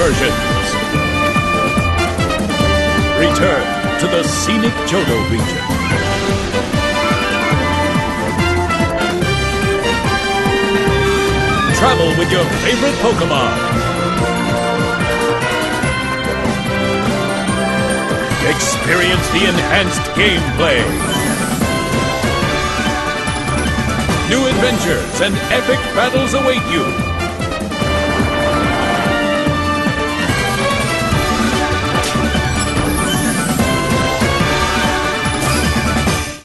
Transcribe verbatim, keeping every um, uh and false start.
versions. Return to the scenic Johto region. Travel with your favorite Pokemon. Experience the enhanced gameplay. New adventures and epic battles await you.